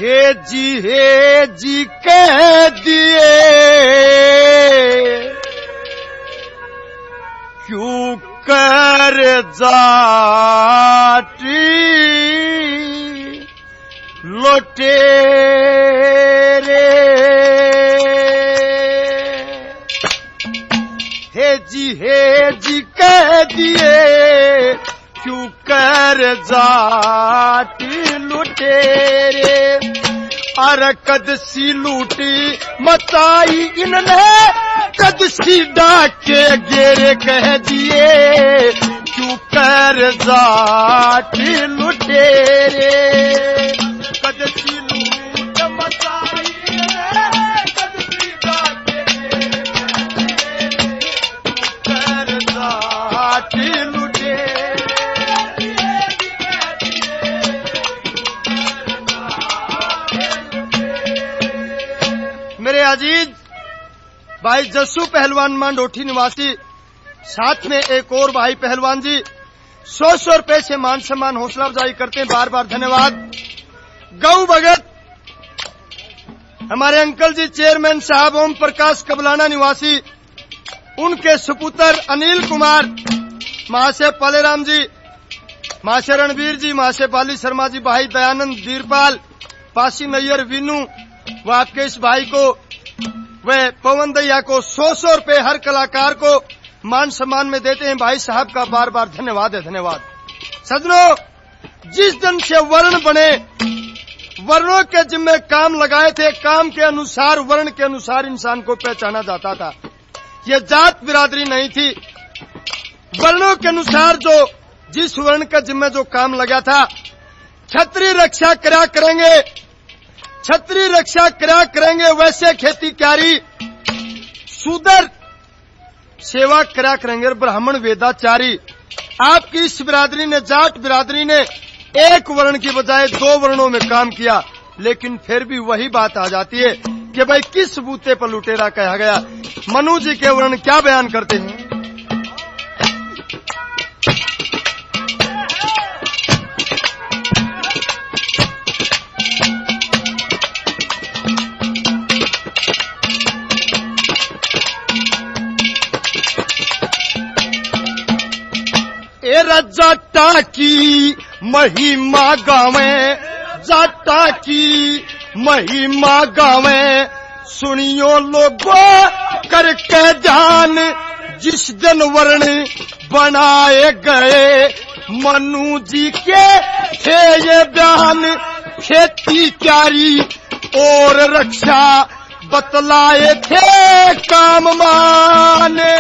हे जी कह दिए क्यों कर जाटी लौटे रे हे जी कह दिए क्यों कर जाटी लुटेरे अरे कदसी लूटी मचाई इनने कदसी डाके गेरे कह दिए क्यों कर जाटी लुटेरे कदसी लूट मचाई इनने कदसी डाके कर जाटी मेरे अजीज भाई जस्सू पहलवान मांडोठी निवासी, साथ में एक और भाई पहलवान जी 100 रुपए से मान सम्मान हौसला अफजाई करते हैं, बार बार धन्यवाद। गौ भगत हमारे अंकल जी चेयरमैन साहब ओम प्रकाश कबलाना निवासी, उनके सुपुत्र अनिल कुमार, महाशय पालेराम जी, महाशय रणवीर जी, महाशय बाली शर्मा जी, भाई दयानंद धीरपाल, पासी नैयर विनू व आपके इस भाई को व पवन दैया को 100 रुपए हर कलाकार को मान सम्मान में देते हैं। भाई साहब का बार बार धन्यवाद है, धन्यवाद। सज्जनों, जिस दिन से वर्ण बने, वर्णों के जिम्मे काम लगाए थे, काम के अनुसार वर्ण के अनुसार इंसान को पहचाना जाता था। ये जात बिरादरी नहीं थी, वर्णों के अनुसार जो जिस वर्ण के जिम्मे जो काम लगा था, क्षत्रिय रक्षा करा करेंगे, क्षत्रिय रक्षा करा करेंगे, वैसे खेती क्यारी शूद्र सेवा करा करेंगे, ब्राह्मण वेदाचारी। आपकी इस बिरादरी ने, जाट बिरादरी ने एक वर्ण की बजाय 2 वर्णों में काम किया, लेकिन फिर भी वही बात आ जाती है कि भाई किस बूते पर लुटेरा कहा गया। मनु जी के वर्ण क्या बयान करते हैं? जाटा की महिमा गावे, जाटा की महिमा गावे, सुनियो लोगों करके ध्यान, जिस दिन वर्ण बनाए गए मनु जी के थे ये बयान, खेती क्यारी और रक्षा बतलाए थे काम माने।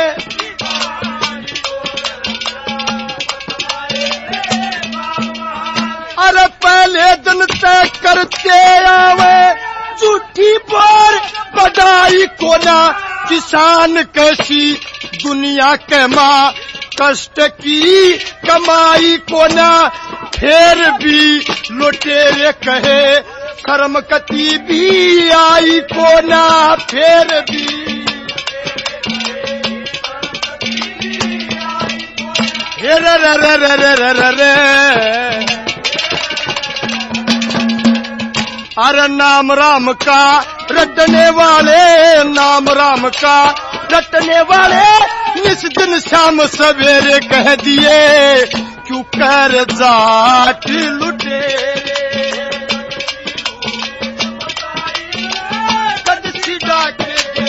अरे पहले दिन तय करते आवे झूठी बोर बधाई को ना, किसान कैसी दुनिया के माँ, कष्ट की कमाई को ना, फिर भी लुटेरे कहे कर्मकती भी आई को ना, फिर भी रे रे रे रे रे रे रे। अरे नाम राम का रटने वाले, नाम राम का रटने वाले, इस दिन शाम सवेरे कह दिए क्यों कर जाट लुटेरे। कदसी डाके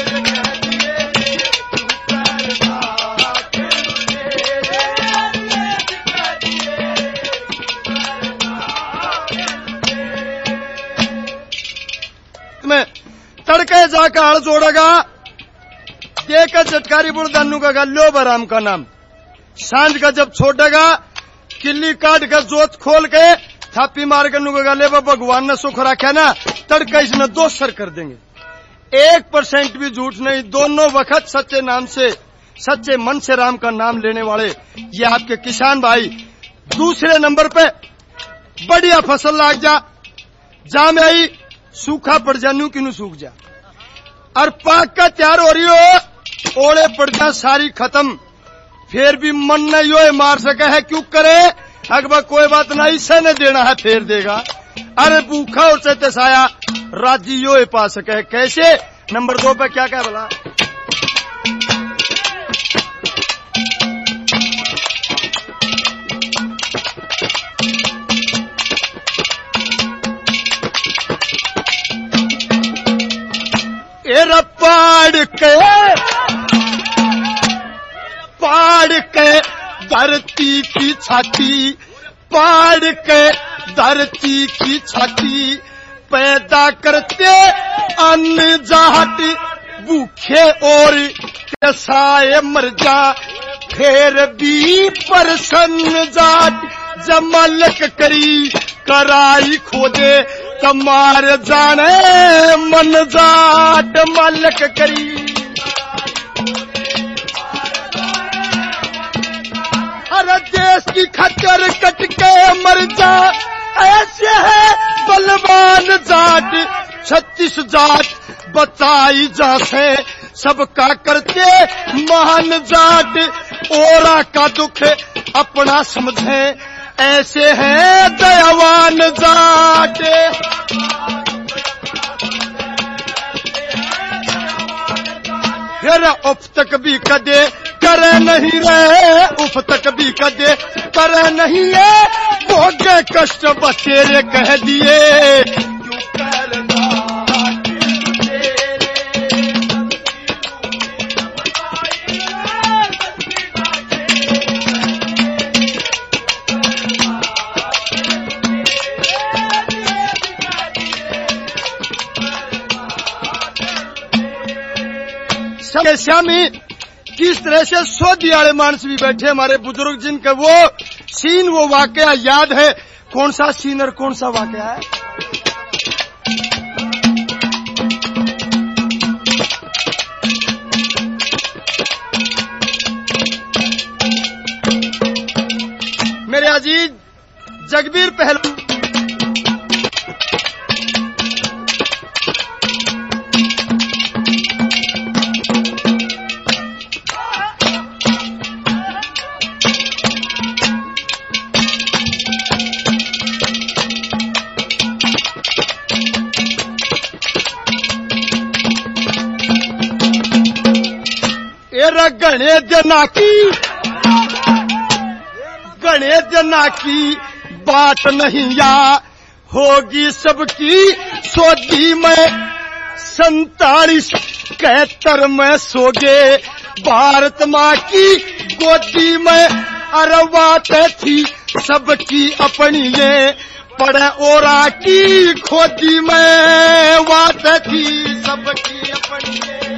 तड़के जाकर हल जोड़ेगा, देकर चटकारी बुड़दानू का गल्लो बराम का नाम, सांझ का जब छोड़ेगा किल्ली काट कर जोत खोल के थापी मार कर नु गले भगवान ने सुख रखा ना, तड़का इसमें 2 सर कर देंगे। 1% भी झूठ नहीं, दोनों वक्त सच्चे नाम से, सच्चे मन से राम का नाम लेने वाले ये आपके किसान भाई। दूसरे नंबर पे बढ़िया फसल लाग जा में आई, सूखा पड़ जा नू किनू सूख जा, और पाक का तैयार हो रही हो, ओले पड़ जा सारी खत्म, फिर भी मन नहीं हो मार सका है, क्यों करे अकबर कोई बात नहीं, इसे ने देना है फेर देगा। अरे भूखा और से तसाया राजी यो पा सके कैसे। नंबर 2 पे क्या क्या बोला, पाड़ के धरती की छाती, पाड़ के धरती की छाती पैदा करते अन्न जाट, भूखे और कसाए मर जा फिर भी प्रसन्न जाट, जमलक करी कराई खोदे तमार जाने मन जाट, मलक करी हर देश की खच्चर कट के मर जा, ऐसे है बलवान जाट 36 जाट बताई जा से सबका करते महान जाट, ओरा का दुख अपना समझे ऐसे है दयावान जाट। फिर उफ तक भी कदे करे नहीं रहे, उफ तक भी कदे करे नहीं है, भोगे कष्ट बतेरे कह दिए। श्यामी किस तरह से 100 दिहाड़े मानस भी बैठे हमारे बुजुर्ग, जिनका वो सीन वो वाकया याद है। कौन सा सीन और कौन सा वाकया है? मेरे अजीज जगबीर पहलवान गणे जना की बात नहीं या होगी सबकी सोदी में 47 71 में सोगे भारत माँ की गोदी में, अरवात थी सबकी अपनी ये पड़े ओरा की खोदी में, वात थी सबकी अपनी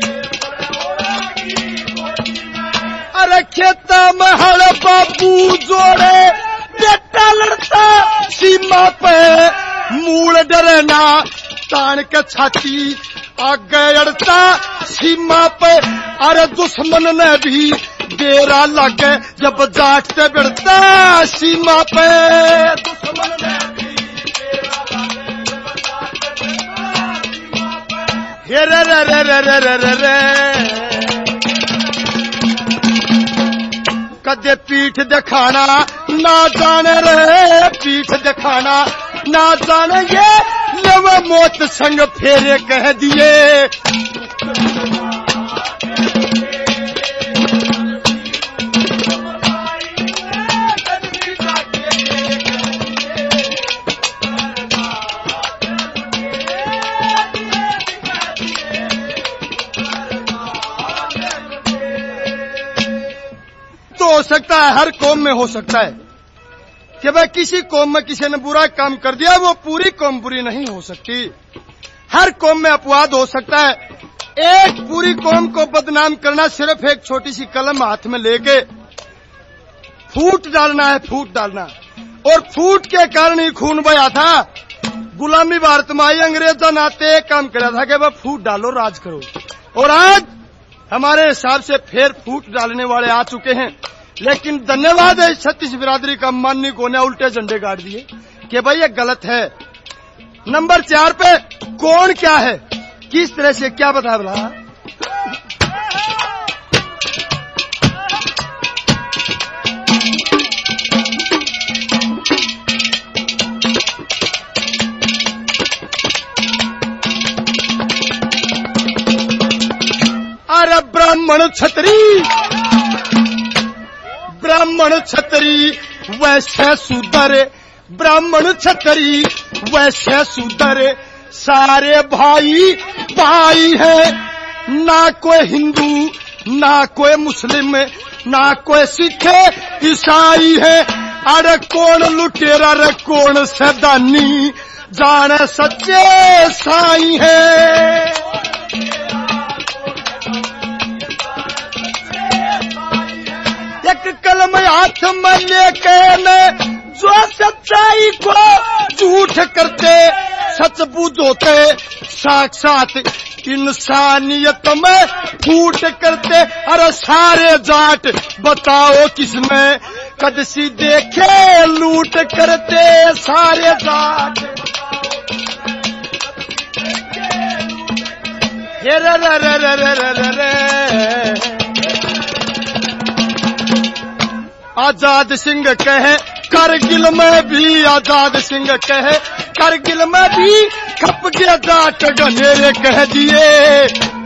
अरे खेता में हर बाबू जोड़े बेटा लड़ता सीमा पे, मूल डरना तान के छाती आगे अड़ता सीमा पे, अरे दुश्मन ने भी डेरा लगे जब जाट से बिड़ता सीमा पे, दुश्मन ने भी डेरा लगे जब जाट से बिड़ता सीमा पे। हे रे रे रे रे रे रे रे रे कदे पीठ दिखाना ना जाने रे, पीठ दिखाना ना जाने ये लव मौत संग फेरे कह दिए। हो सकता है हर कौम में हो सकता है कि भाई किसी कौम में किसी ने बुरा काम कर दिया, वो पूरी कौम बुरी नहीं हो सकती। हर कौम में अपवाद हो सकता है। एक पूरी कौम को बदनाम करना सिर्फ एक छोटी सी कलम हाथ में लेके फूट डालना है, फूट डालना, और फूट के कारण ही खून बहा था। गुलामी भारत में आई अंग्रेजा नाते एक काम करा था कि वह फूट डालो, राज करो, और आज हमारे हिसाब से फिर फूट डालने वाले आ चुके हैं। लेकिन धन्यवाद है छत्तीस बिरादरी का माननी को ने उल्टे झंडे गाड़ दिए कि भाई ये गलत है। नंबर 4 पे कौन क्या है, किस तरह से क्या बता रहा। ब्राह्मण छतरी वैश्य शूद्र, ब्राह्मण छतरी वैश्य शूद्र सारे भाई भाई है। ना कोई हिंदू ना कोई मुस्लिम ना कोई सिख ईसाई है। अरे कौन लुटेरा रे कौन सैदानी जाने सच्चे साई है। एक कलम हाथ में लेके न जो सच्चाई को झूठ करते सच बुझोते साक्षात इंसानियत में फूट करते। अरे सारे जाट बताओ किसमें कदसी देखे लूट करते सारे जाट। रे रे रे रे रे रे रे आजाद सिंह कहे करगिल में भी, आजाद सिंह कहे करगिल में भी खप गया जाट गनेरे कह दिए।